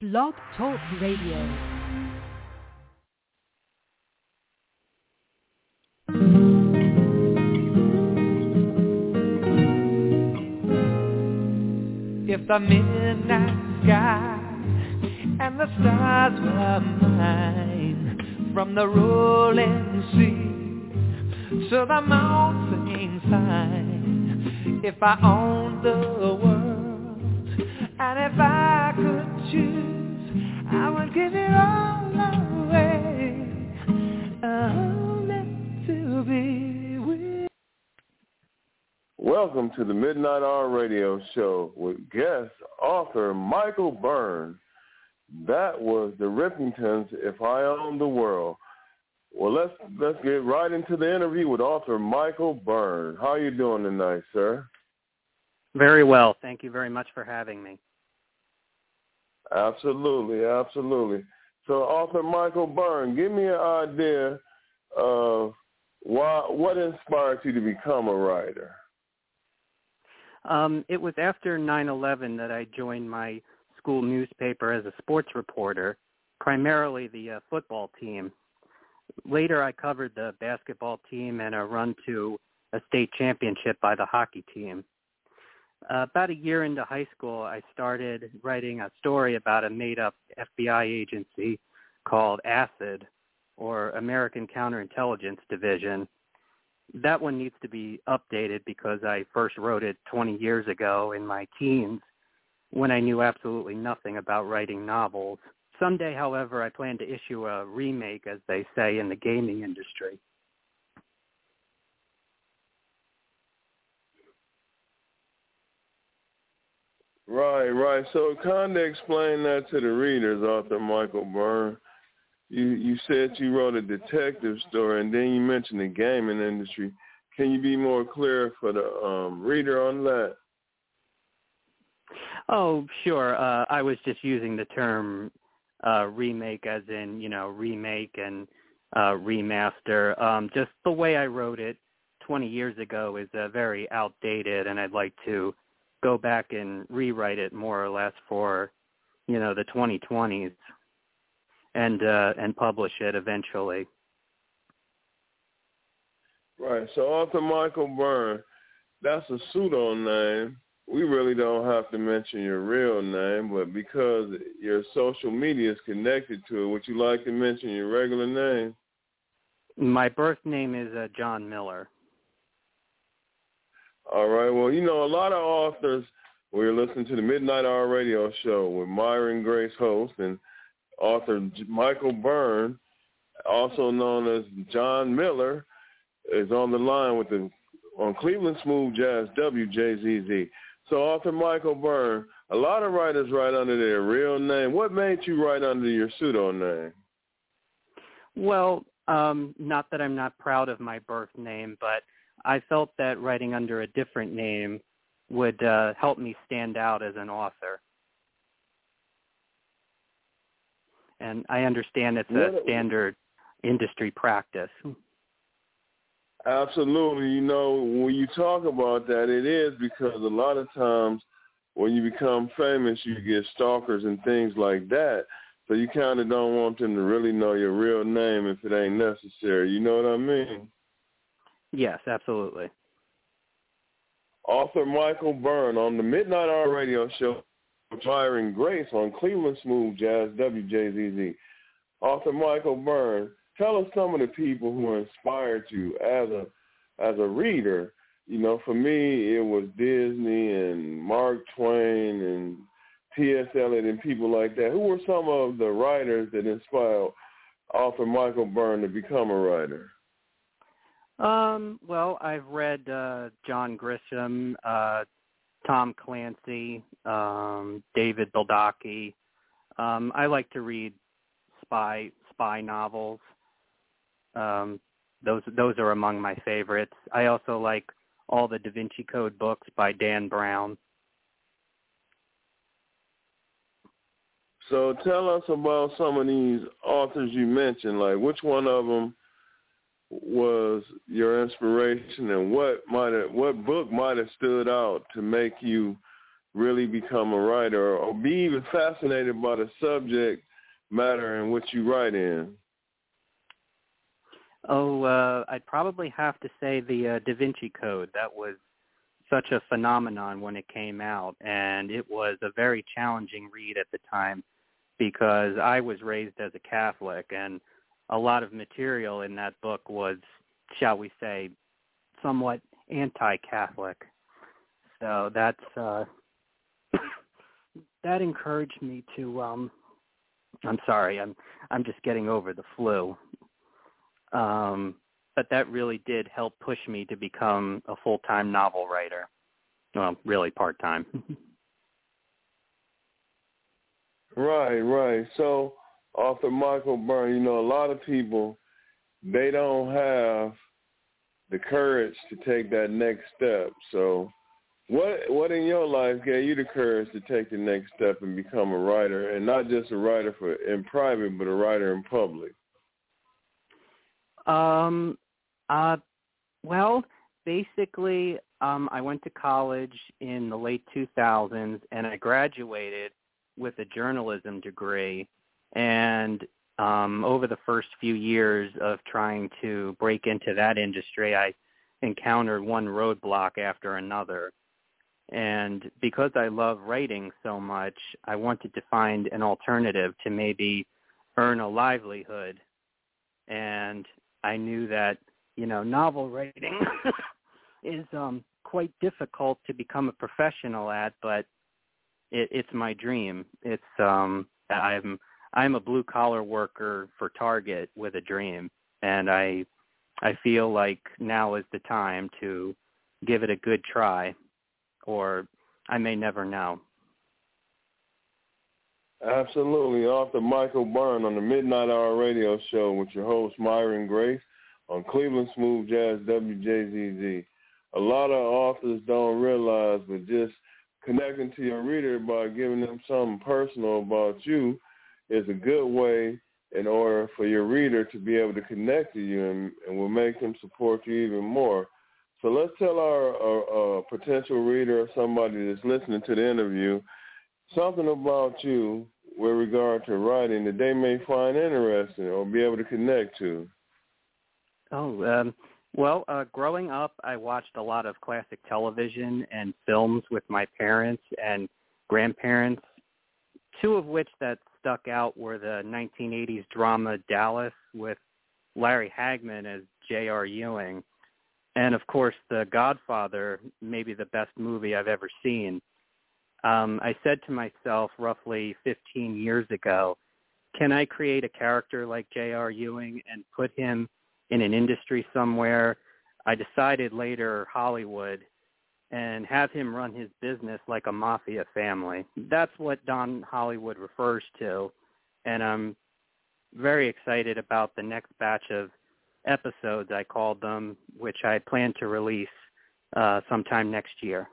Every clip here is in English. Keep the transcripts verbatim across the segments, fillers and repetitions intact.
Blog Talk Radio. If the midnight sky and the stars were mine, from the rolling sea to the mountain side, if I owned the world and if I could choose, I would give it all away, only to be with. Welcome to the Midnight Hour Radio Show with guest author Michael Byrne. That was the Rippingtons, If I Owned the World. Well, let's let's get right into the interview with author Michael Byrne. How are you doing tonight, sir? Very well. Thank you very much for having me. Absolutely, absolutely. So, author Michael Byrne, give me an idea of why, what inspired you to become a writer? Um, it was after nine eleven that I joined my school newspaper as a sports reporter, primarily the uh, football team. Later, I covered the basketball team and a run to a state championship by the hockey team. Uh, about a year into high school, I started writing a story about a made-up F B I agency called ACID, or American Counterintelligence Division. That one needs to be updated because I first wrote it twenty years ago in my teens when I knew absolutely nothing about writing novels. Someday, however, I plan to issue a remake, as they say, in the gaming industry. Right, right. So kind of explain that to the readers, author Michael Byrne. You you said you wrote a detective story, and then you mentioned the gaming industry. Can you be more clear for the um, reader on that? Oh, sure. Uh, I was just using the term uh, remake as in, you know, remake and uh, remaster. Um, just the way I wrote it twenty years ago is uh, very outdated, and I'd like to go back and rewrite it more or less for, you know, the twenty twenties. And uh, and publish it eventually. Right. So author Michael Byrne, that's a pseudonym. We really don't have to mention your real name, but because your social media is connected to it, would you like to mention your regular name? My birth name is uh, John Miller. All right. Well, you know, a lot of authors, we're listening to the Midnight Hour Radio Show with Myron Grace host, and author Michael Byrne, also known as John Miller, is on the line with the on Cleveland Smooth Jazz W J Z Z. So author Michael Byrne, a lot of writers write under their real name. What made you write under your pseudonym? Well, um, not that I'm not proud of my birth name, but I felt that writing under a different name would uh, help me stand out as an author. And I understand it's a standard industry practice. Absolutely. You know, when you talk about that, it is because a lot of times when you become famous, you get stalkers and things like that. So you kind of don't want them to really know your real name if it ain't necessary. You know what I mean? Yes, absolutely. Author Michael Byrne on the Midnight Hour Radio Show, Myron Grace on Cleveland Smooth Jazz W J Z Z. Author Michael Byrne, tell us some of the people who inspired you as a as a reader. You know, for me, it was Disney and Mark Twain and T S Eliot and people like that. Who were some of the writers that inspired author Michael Byrne to become a writer? Um, well, I've read uh, John Grisham, uh, Tom Clancy, um, David Baldacci. Um, I like to read spy spy novels. Um, those those are among my favorites. I also like all the Da Vinci Code books by Dan Brown. So tell us about some of these authors you mentioned. Like, which one of them was your inspiration, and what might have, what book might have stood out to make you really become a writer or be even fascinated by the subject matter in which you write in? Oh, uh, I'd probably have to say the uh, Da Vinci Code. That was such a phenomenon when it came out, and it was a very challenging read at the time because I was raised as a Catholic, and a lot of material in that book was, shall we say, somewhat anti-Catholic. So that's uh, that encouraged me to. Um, I'm sorry, I'm I'm just getting over the flu. Um, but that really did help push me to become a full-time novel writer. Well, really part-time. Right, right. So, author Michael Byrne, you know, a lot of people, they don't have the courage to take that next step. So what what in your life gave you the courage to take the next step and become a writer, and not just a writer for in private, but a writer in public? Um, uh, well, basically, um, I went to college in the late two thousands, and I graduated with a journalism degree. And um, over the first few years of trying to break into that industry, I encountered one roadblock after another. And because I love writing so much, I wanted to find an alternative to maybe earn a livelihood. And I knew that, you know, novel writing is um, quite difficult to become a professional at, but it, it's my dream. It's um, I'm I'm a blue collar worker for Target with a dream, and I I feel like now is the time to give it a good try, or I may never know. Absolutely. Author Michael Byrne on the Midnight Hour radio show with your host, Myron Grace, on Cleveland Smooth Jazz W J Z Z. A lot of authors don't realize, but just connecting to your reader by giving them something personal about you is a good way in order for your reader to be able to connect to you, and, and will make them support you even more. So let's tell our, our, our potential reader or somebody that's listening to the interview something about you with regard to writing that they may find interesting or be able to connect to. Oh, um, well, uh, growing up, I watched a lot of classic television and films with my parents and grandparents, two of which that stuck out were the nineteen eighties drama Dallas with Larry Hagman as J R. Ewing, and, of course, The Godfather, maybe the best movie I've ever seen. Um, I said to myself roughly fifteen years ago, can I create a character like J R. Ewing and put him in an industry somewhere? I decided later Hollywood, and have him run his business like a mafia family. That's what Don Hollywood refers to, and I'm very excited about the next batch of episodes, I called them, which I plan to release uh, sometime next year.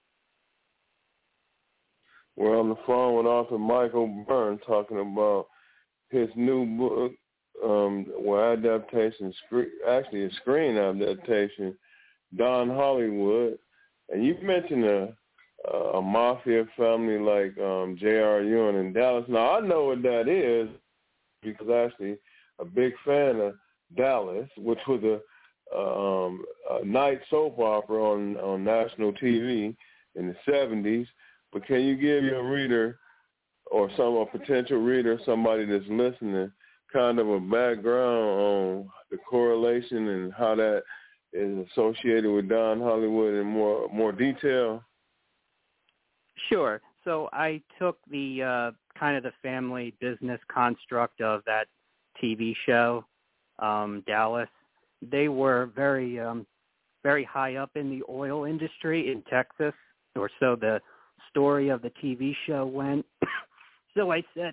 We're on the phone with author Michael Byrne talking about his new book, um, well, adaptation, actually a screen adaptation, Don Hollywood. And you mentioned a, a mafia family like um, J R. Ewing in Dallas. Now, I know what that is because I'm actually a big fan of Dallas, which was a, um, a night soap opera on, on national T V in the seventies. But can you give your reader or some a potential reader, somebody that's listening, kind of a background on the correlation and how that is associated with Don Hollywood in more more detail? Sure. So I took the uh, kind of the family business construct of that T V show, um, Dallas. They were very, um, very high up in the oil industry in Texas, or so the story of the T V show went. So I said,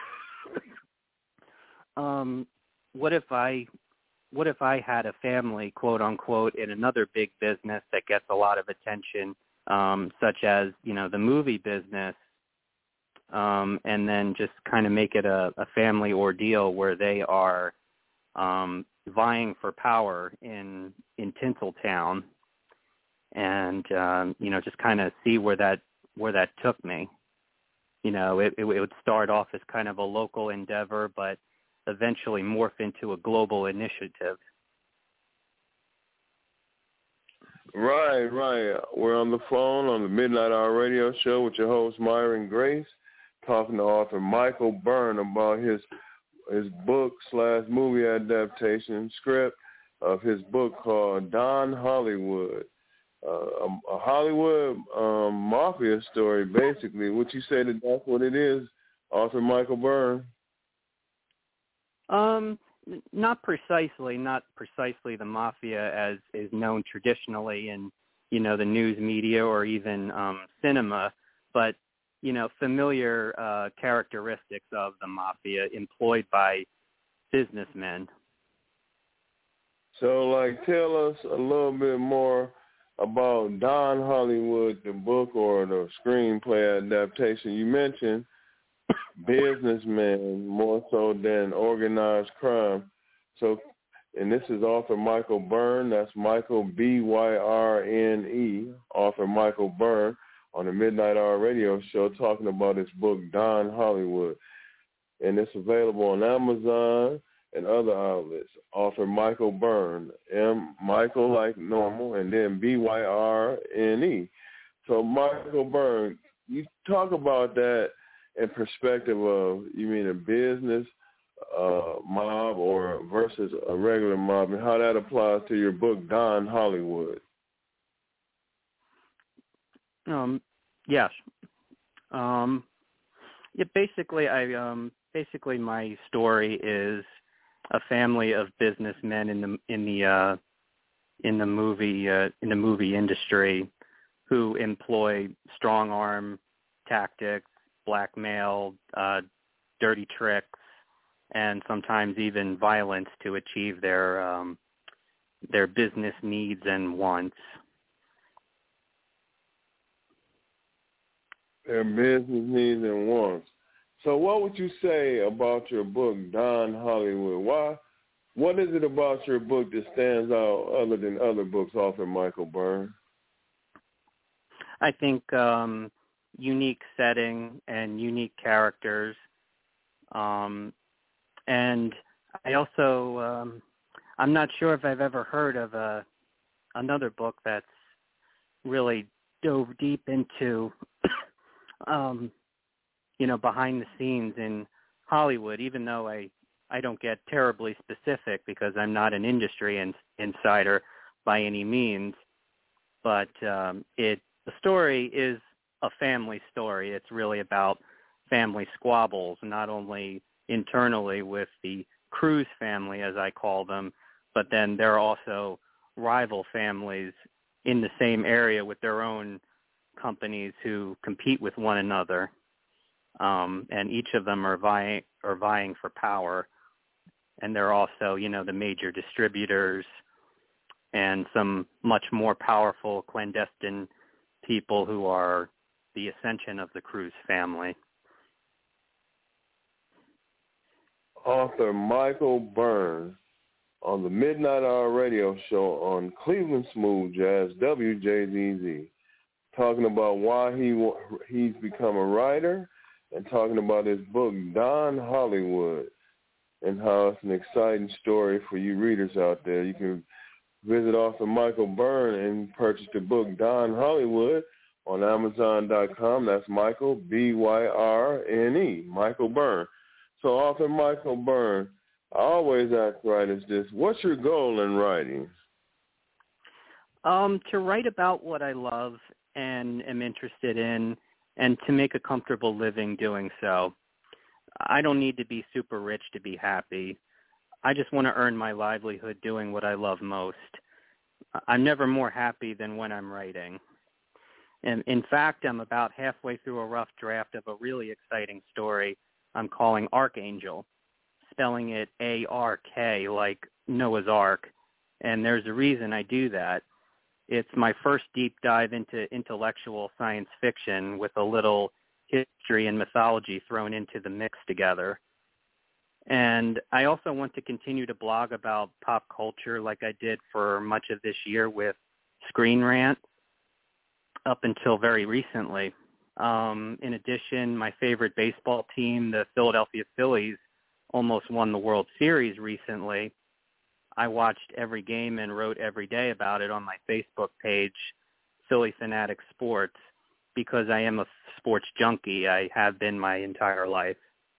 um, what if I what if I had a family, quote unquote, in another big business that gets a lot of attention, um, such as, you know, the movie business, um, and then just kind of make it a, a family ordeal where they are um, vying for power in in Tinseltown, and um, you know, just kind of see where that where that took me. You know, it, it, it would start off as kind of a local endeavor, but eventually morph into a global initiative. Right, right. We're on the phone on the Midnight Hour radio show with your host, Myron Grace, talking to author Michael Byrne about his his book slash movie adaptation script of his book called Don Hollywood, uh, a, a Hollywood um, mafia story, basically. Would you say that that's what it is, author Michael Byrne? Um, not precisely, not precisely the mafia as is known traditionally in, you know, the news media or even um, cinema, but, you know, familiar uh, characteristics of the mafia employed by businessmen. So, like, tell us a little bit more about Don Hollywood, the book or the screenplay adaptation. You mentioned businessmen more so than organized crime. So, and this is author Michael Byrne. That's Michael, B Y R N E, author Michael Byrne on the Midnight Hour radio show talking about his book, Don Hollywood. And it's available on Amazon and other outlets. Author Michael Byrne, M. Michael like normal, and then B Y R N E. So Michael Byrne, you talk about that in perspective of, you mean a business uh, mob or versus a regular mob, and how that applies to your book, Don Hollywood. Um, yes. Um, yeah, basically, I um, basically my story is a family of businessmen in the in the uh, in the movie uh, in the movie industry who employ strong arm tactics, blackmail, uh, dirty tricks, and sometimes even violence to achieve their um, their business needs and wants. Their business needs and wants. So what would you say about your book, Don Hollywood? Why? What is it about your book that stands out other than other books author Michael Byrne? I think um, unique setting and unique characters. Um, and I also, um, I'm not sure if I've ever heard of a, another book that's really dove deep into Um, you know, behind the scenes in Hollywood, even though I, I don't get terribly specific because I'm not an industry in, insider by any means, but um, it the story is a family story. It's really about family squabbles, not only internally with the Cruz family, as I call them, but then there are also rival families in the same area with their own companies who compete with one another, um, and each of them are vying are vying for power. And they're also, you know, the major distributors and some much more powerful clandestine people who are the ascension of the Cruz family. Author Michael Byrne on the Midnight Hour radio show on Cleveland Smooth Jazz, W J Z Z. Talking about why he he's become a writer and talking about his book, Don Hollywood, and how it's an exciting story for you readers out there. You can visit author Michael Byrne and purchase the book, Don Hollywood, on Amazon dot com. That's Michael, B Y R N E, Michael Byrne. So author Michael Byrne, I always ask writers this, what's your goal in writing? Um, to write about what I love and am interested in, and to make a comfortable living doing so. I don't need to be super rich to be happy. I just want to earn my livelihood doing what I love most. I'm never more happy than when I'm writing. And in fact, I'm about halfway through a rough draft of a really exciting story I'm calling Archangel, spelling it A R K like Noah's Ark. And there's a reason I do that. It's my first deep dive into intellectual science fiction with a little history and mythology thrown into the mix together. And I also want to continue to blog about pop culture like I did for much of this year with Screen Rant up until very recently. Um, in addition, my favorite baseball team, the Philadelphia Phillies, almost won the World Series recently. I watched every game and wrote every day about it on my Facebook page, Philly Fanatic Sports, because I am a sports junkie. I have been my entire life.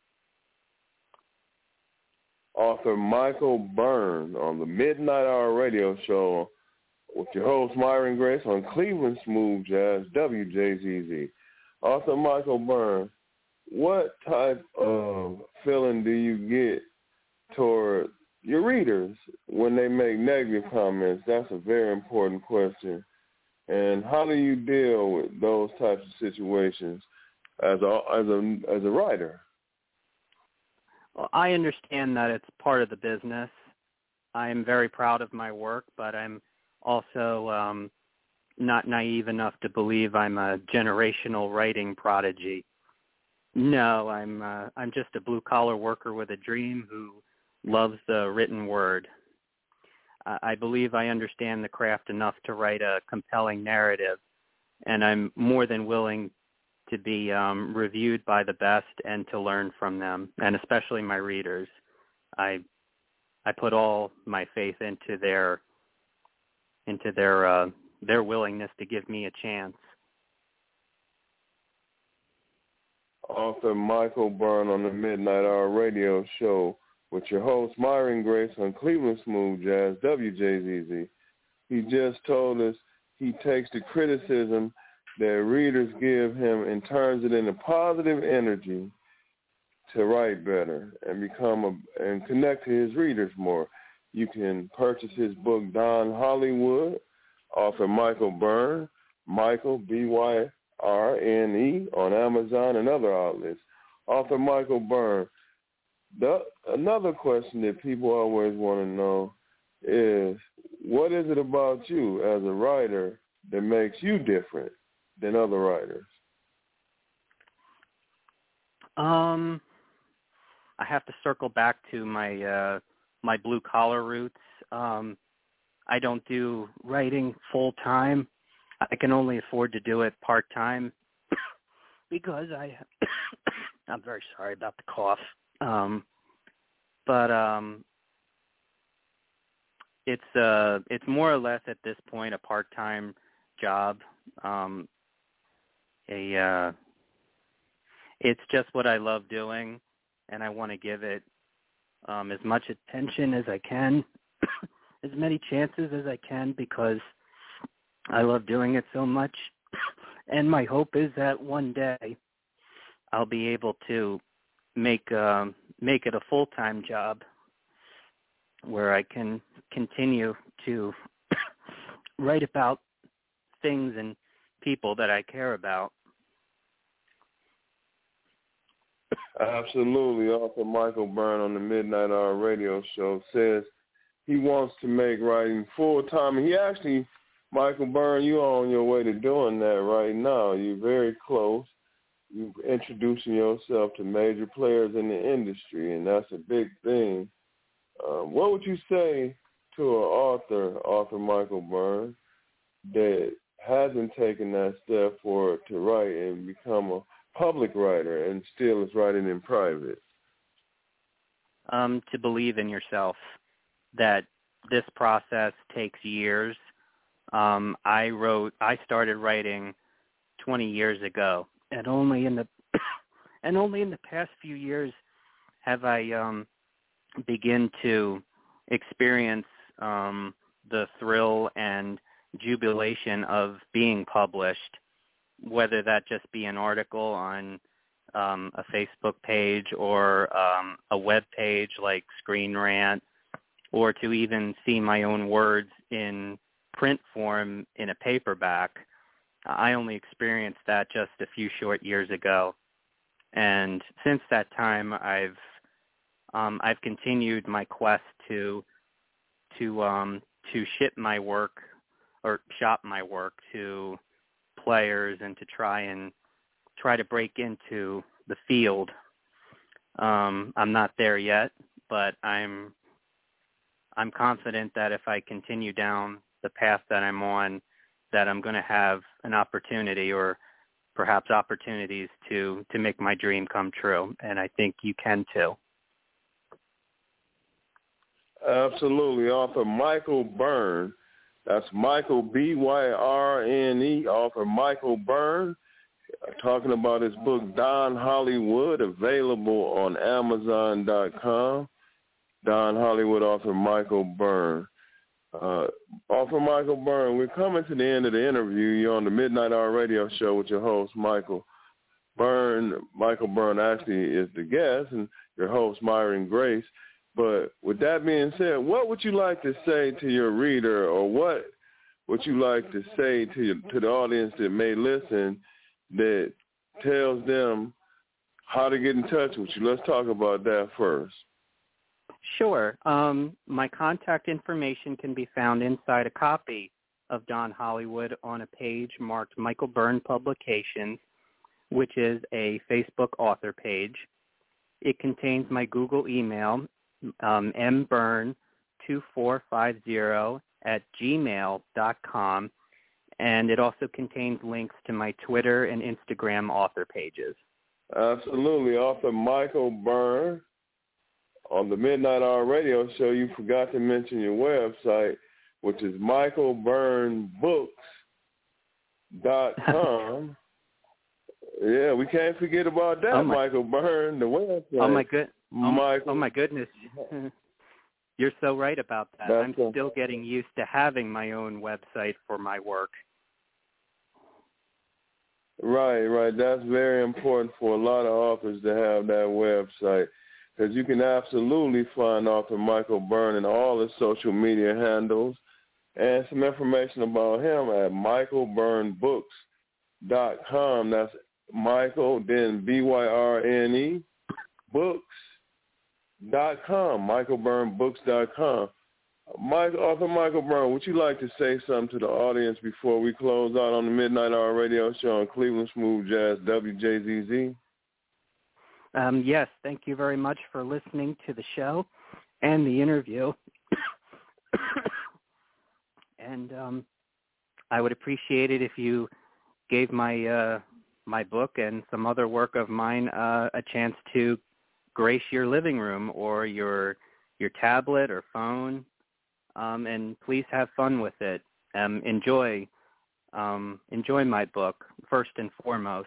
Author Michael Byrne on the Midnight Hour radio show with your host Myron Grace on Cleveland Smooth Jazz, W J Z Z. Author Michael Byrne, what type of feeling do you get toward your readers when they make negative comments? That's a very important question. And how do you deal with those types of situations as a as a as a writer? Well, I understand that it's part of the business. I am very proud of my work, but I'm also um, not naive enough to believe I'm a generational writing prodigy. No, I'm uh, I'm just a blue collar worker with a dream who loves the written word. I believe I understand the craft enough to write a compelling narrative, and I'm more than willing to be um, reviewed by the best and to learn from them, and especially my readers. I I put all my faith into their into their uh, their willingness to give me a chance. Author Michael Byrne on the Midnight Hour radio show with your host, Myron Grace, on Cleveland Smooth Jazz, W J Z Z. He just told us he takes the criticism that readers give him and turns it into positive energy to write better and become a, and connect to his readers more. You can purchase his book, Don Hollywood, author Michael Byrne, Michael, B Y R N E, on Amazon and other outlets. Author Michael Byrne. The, another question that people always want to know is, what is it about you as a writer that makes you different than other writers? Um, I have to circle back to my uh, my blue collar roots. Um, I don't do writing full time. I can only afford to do it part time because I. I'm very sorry about the cough. Um, but um, it's uh, it's more or less at this point a part-time job. Um, a uh, it's just what I love doing, and I want to give it um, as much attention as I can, as many chances as I can, because I love doing it so much. And my hope is that one day I'll be able to make um, make it a full-time job where I can continue to write about things and people that I care about. Absolutely. Author Michael Byrne on the Midnight Hour radio show says he wants to make writing full-time. He actually, Michael Byrne, you're on your way to doing that right now. You're very close. You're introducing yourself to major players in the industry, and that's a big thing. Uh, what would you say to an author, author Michael Byrne, that hasn't taken that step forward to write and become a public writer and still is writing in private? Um, to believe in yourself, that this process takes years. Um, I wrote, I started writing twenty years ago. And only in the and only in the past few years have I um, begin to experience um, the thrill and jubilation of being published, whether that just be an article on um, a Facebook page or um, a web page like Screen Rant, or to even see my own words in print form in a paperback. I only experienced that just a few short years ago, and since that time, I've um, I've continued my quest to to um, to ship my work or shop my work to players and to try and try to break into the field. Um, I'm not there yet, but I'm I'm confident that if I continue down the path that I'm on, that I'm going to have an opportunity or perhaps opportunities to, to make my dream come true. And I think you can too. Absolutely. Author Michael Byrne. That's Michael, B Y R N E, author Michael Byrne, talking about his book, Don Hollywood, available on Amazon dot com. Don Hollywood, author Michael Byrne. Uh, author Michael Byrne, we're coming to the end of the interview. You're on the Midnight Hour Radio Show with your host, Michael Byrne. Michael Byrne actually is the guest, and your host, Myron Grace. But with that being said, what would you like to say to your reader, or what would you like to say to your, to the audience that may listen that tells them how to get in touch with you? Let's talk about that first. Sure. Um, my contact information can be found inside a copy of Don Hollywood on a page marked Michael Byrne Publications, which is a Facebook author page. It contains my Google email, um, m byrne two four five zero at gmail dot com, and it also contains links to my Twitter and Instagram author pages. Absolutely. Author Michael Byrne. On the Midnight Hour Radio Show, you forgot to mention your website, which is michael byrne books dot com. Yeah, we can't forget about that, oh my, Michael Byrne, the website. Oh, my good. Oh, Michael, oh my goodness. You're so right about that. That's I'm a, still getting used to having my own website for my work. Right, right. That's very important for a lot of authors to have that website, because you can absolutely find author Michael Byrne in all his social media handles, and some information about him at michael byrne books dot com. That's Michael, then B Y R N E, books dot com, michael byrne books dot com. Mike, author Michael Byrne, would you like to say something to the audience before we close out on the Midnight Hour Radio Show on Cleveland Smooth Jazz, W J Z Z? Um, yes, thank you very much for listening to the show and the interview. and um, I would appreciate it if you gave my uh, my book and some other work of mine uh, a chance to grace your living room or your your tablet or phone, um, and please have fun with it. Um, enjoy um, enjoy my book first and foremost.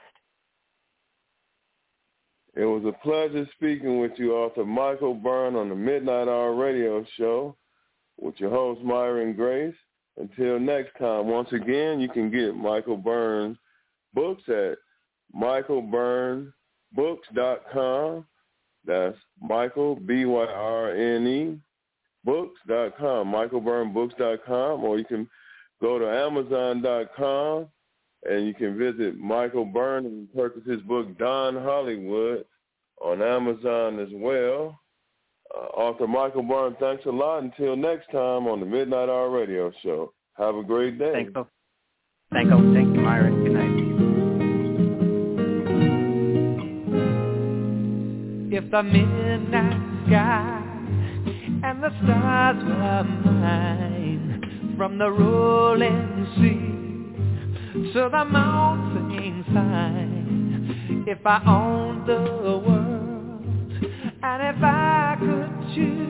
It was a pleasure speaking with you, author Michael Byrne, on the Midnight Hour Radio Show with your host, Myron Grace. Until next time, once again, you can get Michael Byrne's books at michael byrne books dot com. That's Michael, B Y R N E, books dot com, michael byrne books dot com, or you can go to amazon dot com and you can visit Michael Byrne and purchase his book, Don Hollywood, on Amazon as well. Uh, author Michael Byrne, thanks a lot. Until next time on the Midnight Hour Radio Show. Have a great day. Thank you. Thank you, Thank you, Myron. Good night. If the midnight sky and the stars were mine, from the rolling sea to the mountain side, if I owned the world and if I could choose